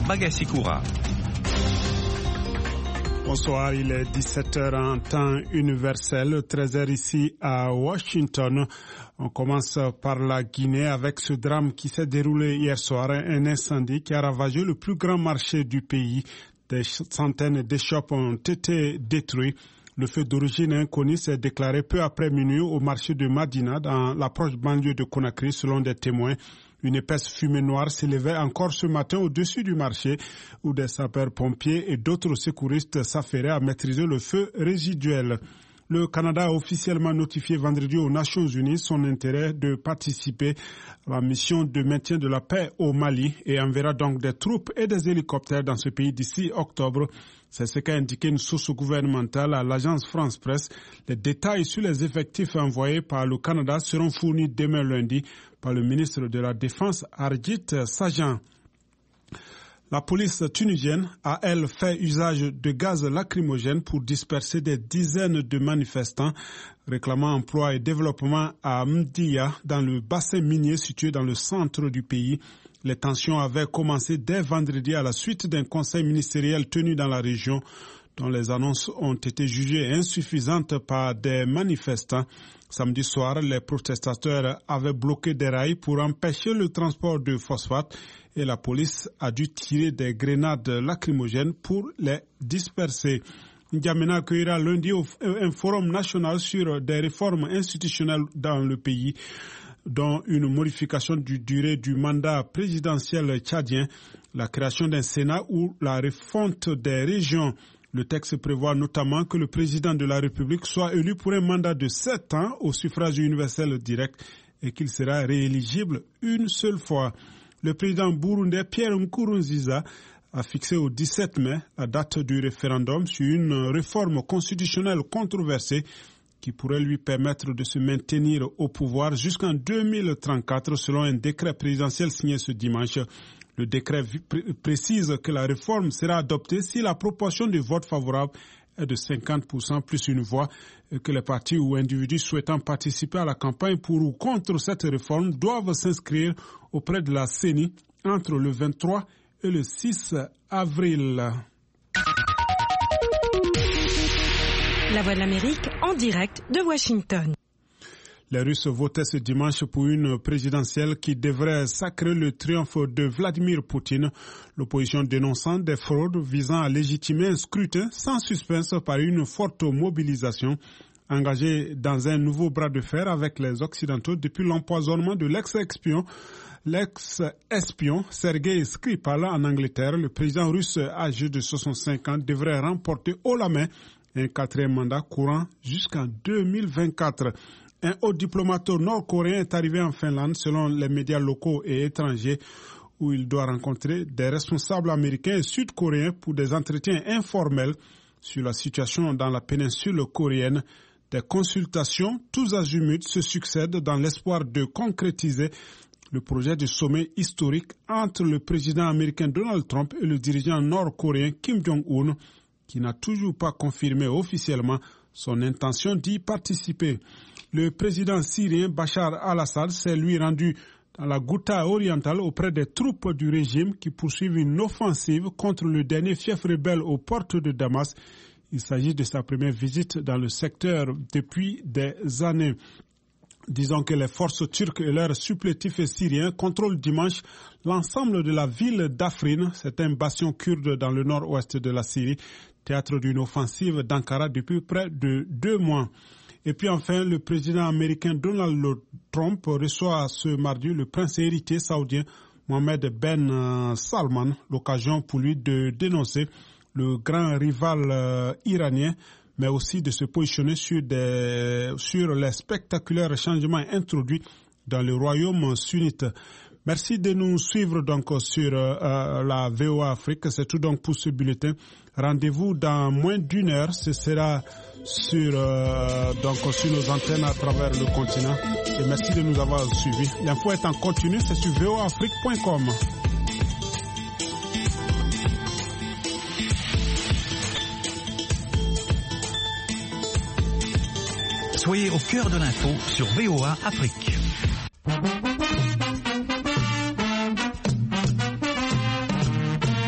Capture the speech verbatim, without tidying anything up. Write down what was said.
Bagasikura. Bonsoir, il est dix-sept heures en temps universel, treize heures ici à Washington. On commence par la Guinée avec ce drame qui s'est déroulé hier soir, un incendie qui a ravagé le plus grand marché du pays. Des centaines d'échoppes ont été détruites. Le feu d'origine inconnue s'est déclaré peu après minuit au marché de Madina dans la proche banlieue de Conakry selon des témoins. Une épaisse fumée noire s'élevait encore ce matin au-dessus du marché où des sapeurs-pompiers et d'autres secouristes s'affairaient à maîtriser le feu résiduel. Le Canada a officiellement notifié vendredi aux Nations Unies son intérêt de participer à la mission de maintien de la paix au Mali et enverra donc des troupes et des hélicoptères dans ce pays d'ici octobre. C'est ce qu'a indiqué une source gouvernementale à l'agence France Presse. Les détails sur les effectifs envoyés par le Canada seront fournis demain lundi par le ministre de la Défense, Harjit Sajjan. La police tunisienne a, elle, fait usage de gaz lacrymogène pour disperser des dizaines de manifestants réclamant emploi et développement à Mdiya, dans le bassin minier situé dans le centre du pays. Les tensions avaient commencé dès vendredi à la suite d'un conseil ministériel tenu dans la région, dont les annonces ont été jugées insuffisantes par des manifestants. Samedi soir, les protestataires avaient bloqué des rails pour empêcher le transport de phosphate et la police a dû tirer des grenades lacrymogènes pour les disperser. N'Djamena accueillera lundi un forum national sur des réformes institutionnelles dans le pays, dont une modification du durée du mandat présidentiel tchadien, la création d'un Sénat ou la refonte des régions. Le texte prévoit notamment que le président de la République soit élu pour un mandat de sept ans au suffrage universel direct et qu'il sera rééligible une seule fois. Le président burundais Pierre Nkurunziza a fixé au dix-sept mai la date du référendum sur une réforme constitutionnelle controversée qui pourrait lui permettre de se maintenir au pouvoir jusqu'en deux mille trente-quatre selon un décret présidentiel signé ce dimanche. Le décret précise que la réforme sera adoptée si la proportion de votes favorables est de cinquante pour cent plus une voix et que les partis ou individus souhaitant participer à la campagne pour ou contre cette réforme doivent s'inscrire auprès de la C E N I entre le vingt-trois et le six avril. La Voix de l'Amérique en direct de Washington. Les Russes votaient ce dimanche pour une présidentielle qui devrait sacrer le triomphe de Vladimir Poutine, l'opposition dénonçant des fraudes visant à légitimer un scrutin sans suspense par une forte mobilisation, engagée dans un nouveau bras de fer avec les Occidentaux depuis l'empoisonnement de l'ex-espion, l'ex-espion Sergei Skripal en Angleterre. Le président russe âgé de soixante-cinq ans devrait remporter haut la main un quatrième mandat courant jusqu'en deux mille vingt-quatre. Un haut diplomate nord-coréen est arrivé en Finlande selon les médias locaux et étrangers où il doit rencontrer des responsables américains et sud-coréens pour des entretiens informels sur la situation dans la péninsule coréenne. Des consultations tous azimuts se succèdent dans l'espoir de concrétiser le projet de sommet historique entre le président américain Donald Trump et le dirigeant nord-coréen Kim Jong-un, qui n'a toujours pas confirmé officiellement son intention d'y participer. Le président syrien Bachar al-Assad s'est lui rendu dans la Ghouta orientale auprès des troupes du régime qui poursuivent une offensive contre le dernier fief rebelle aux portes de Damas. Il s'agit de sa première visite dans le secteur depuis des années. Disons que les forces turques et leurs supplétifs syriens contrôlent dimanche l'ensemble de la ville d'Afrin. C'est un bastion kurde dans le nord-ouest de la Syrie, théâtre d'une offensive d'Ankara depuis près de deux mois. Et puis enfin, le président américain Donald Trump reçoit ce mardi le prince héritier saoudien Mohammed Ben Salman, l'occasion pour lui de dénoncer le grand rival euh, iranien, mais aussi de se positionner sur, des, sur les spectaculaires changements introduits dans le royaume sunnite. Merci de nous suivre donc sur euh, la V O A Afrique. C'est tout donc pour ce bulletin. Rendez-vous dans moins d'une heure. Ce sera sur, euh, donc, sur nos antennes à travers le continent. Et merci de nous avoir suivis. L'info est en continu, c'est sur v o a afrique point com. Soyez au cœur de l'info sur V O A Afrique.